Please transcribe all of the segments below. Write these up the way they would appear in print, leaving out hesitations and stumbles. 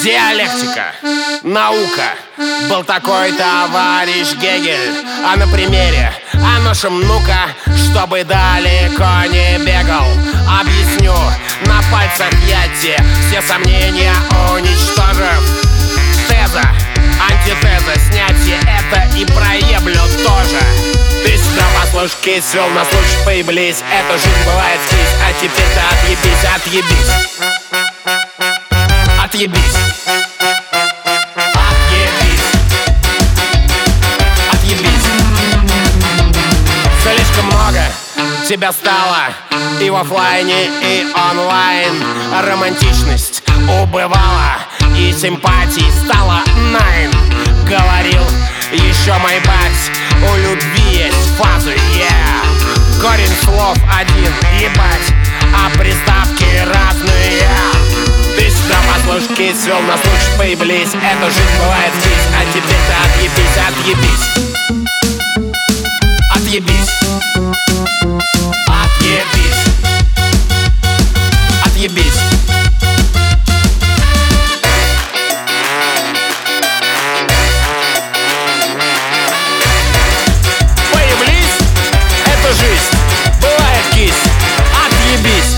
Диалектика, наука. Был такой товарищ Гегель. А на примере, а нашем ну-ка, чтобы далеко не бегал, объясню на пальцах Ятти, все сомнения уничтожив. Теза, антитеза, снятие это и проеблю тоже. Ты сюда послушь, кисел на случай появились. Эта жизнь бывает здесь, а теперь-то отъебись, отъебись. Отъебись. Отъебись. Отъебись. Слишком много тебя стало и в оффлайне, и онлайн. Романтичность убывала, и симпатий стало найн. Говорил еще мой бать, у любви есть фазы, yeah. Корень слов один, ебать, а приставки разные. Ты сюда послушь, кисел на случай появились. Эта жизнь бывает здесь, а теперь-то отъебись, отъебись. Отъебись. Отъебись. Отъебись. Появились, это жизнь, бывает кись. Отъебись.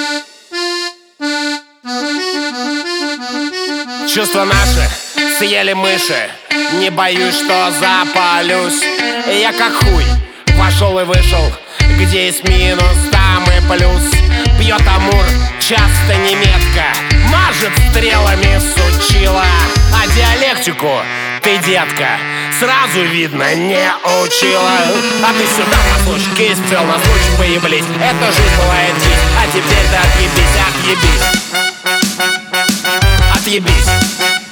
Чувства наши съели мыши. Не боюсь, что запалюсь. Я как хуй вошел и вышел. Где есть минус, там и плюс. Пьет амур, часто неметко, мажет стрелами сучила. А диалектику ты, детка, сразу видно не учила. А ты сюда послушай, кисел на случай появились. Эта жизнь бывает здесь, а теперь-то отъебись, отъебись. Отъебись.